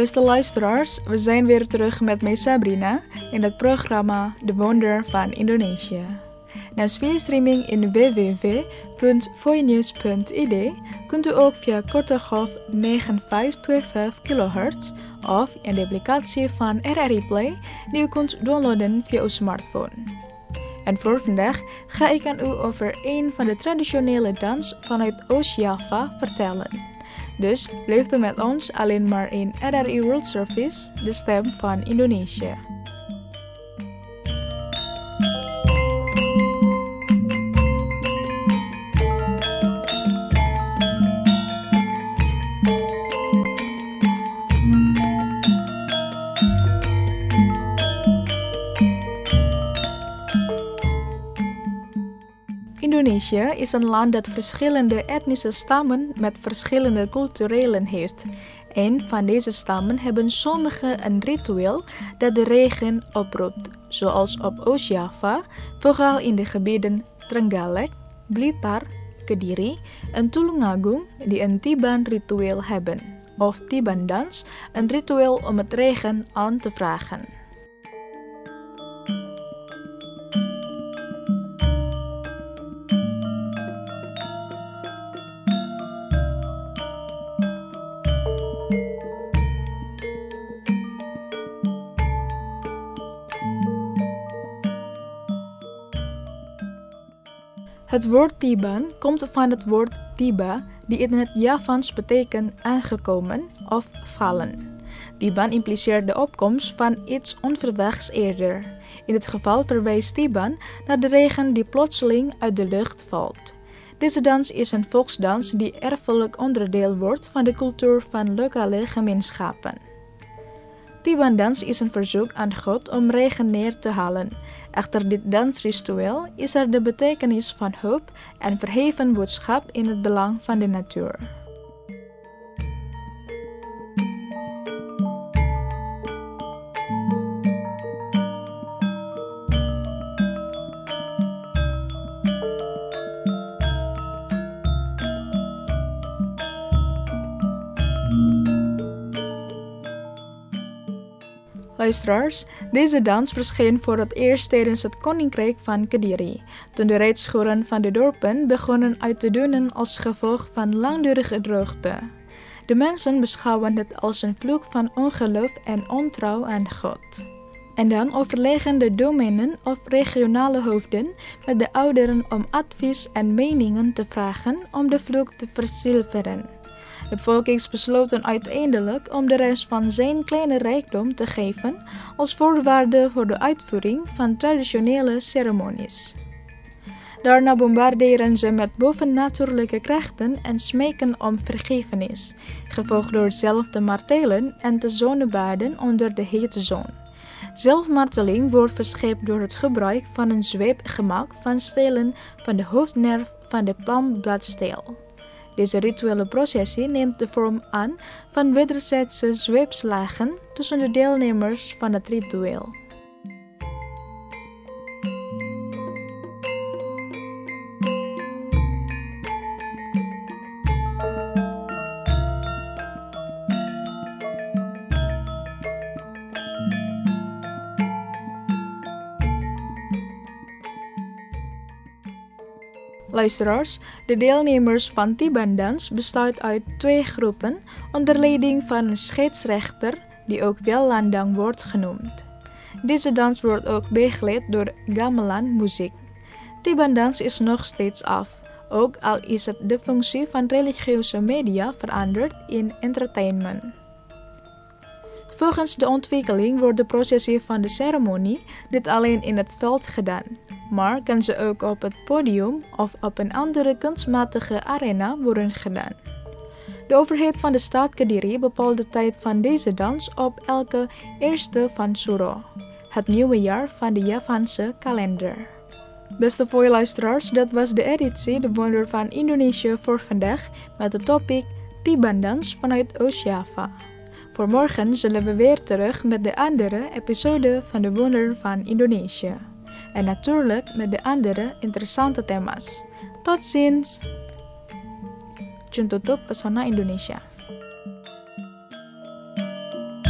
Beste luisteraars, we zijn weer terug met mij Sabrina in het programma De Wonder van Indonesië. Naast via streaming in www.voinews.id kunt u ook via korte golf 9525 kHz of in de applicatie van RRI Play die u kunt downloaden via uw smartphone. En voor vandaag ga ik aan u over een van de traditionele dans vanuit Oost-Java vertellen. Dus blijft u met ons alleen maar in RRI World Service, de stem van Indonesië. Indonesië is een land dat verschillende etnische stammen met verschillende culturelen heeft. Een van deze stammen hebben sommigen een ritueel dat de regen oproept, zoals op Oost-Java, vooral in de gebieden Trenggalek, Blitar, Kediri en Tulungagung die een Tiban-ritueel hebben, of Tiban-dans, een ritueel om het regen aan te vragen. Het woord Tiban komt van het woord tiba, die in het Javaans betekent aangekomen of vallen. Tiban impliceert de opkomst van iets onverwachts eerder. In dit geval verwijst Tiban naar de regen die plotseling uit de lucht valt. Deze dans is een volksdans die erfelijk onderdeel wordt van de cultuur van lokale gemeenschappen. Tiban-dans is een verzoek aan God om regen neer te halen. Achter dit dansritueel is er de betekenis van hoop en verheven boodschap in het belang van de natuur. Luisteraars, deze dans verscheen voor het eerst tijdens het Koninkrijk van Kediri, toen de rijdschoenen van de dorpen begonnen uit te dunnen als gevolg van langdurige droogte. De mensen beschouwen het als een vloek van ongeloof en ontrouw aan God. En dan overleggen de domeinen of regionale hoofden met de ouderen om advies en meningen te vragen om de vloek te verzilveren. De bevolking besloten uiteindelijk om de rest van zijn kleine rijkdom te geven als voorwaarde voor de uitvoering van traditionele ceremonies. Daarna bombarderen ze met bovennatuurlijke krachten en smeken om vergiffenis, gevolgd door zelf te martelen en te zonnebaden onder de hete zon. Zelfmarteling wordt verscheept door het gebruik van een zweep gemaakt van stelen van de hoofdnerf van de palmbladsteel. Deze rituele processie neemt de vorm aan van wederzijdse zweepslagen tussen de deelnemers van het ritueel. Luisteraars, de deelnemers van Tiban-dans bestaat uit 2 groepen onder leiding van een scheidsrechter die ook wel landang wordt genoemd. Deze dans wordt ook begeleid door gamelan muziek. Tiban-dans is nog steeds af, ook al is het de functie van religieuze media veranderd in entertainment. Volgens de ontwikkeling wordt de processie van de ceremonie niet alleen in het veld gedaan, maar kan ze ook op het podium of op een andere kunstmatige arena worden gedaan. De overheid van de stad Kediri bepaalt de tijd van deze dans op elke 1e van Suro, het nieuwe jaar van de Javaanse kalender. Beste luisteraars, dat was de editie De Wonder van Indonesië voor vandaag met het topic Tiban-dans vanuit Oost-Java. Voor morgen zullen we weer terug met de andere episode van De Wonder van Indonesië. En natuurlijk met de andere interessante thema's. Tot ziens! Jun tutup Pesona Indonesia.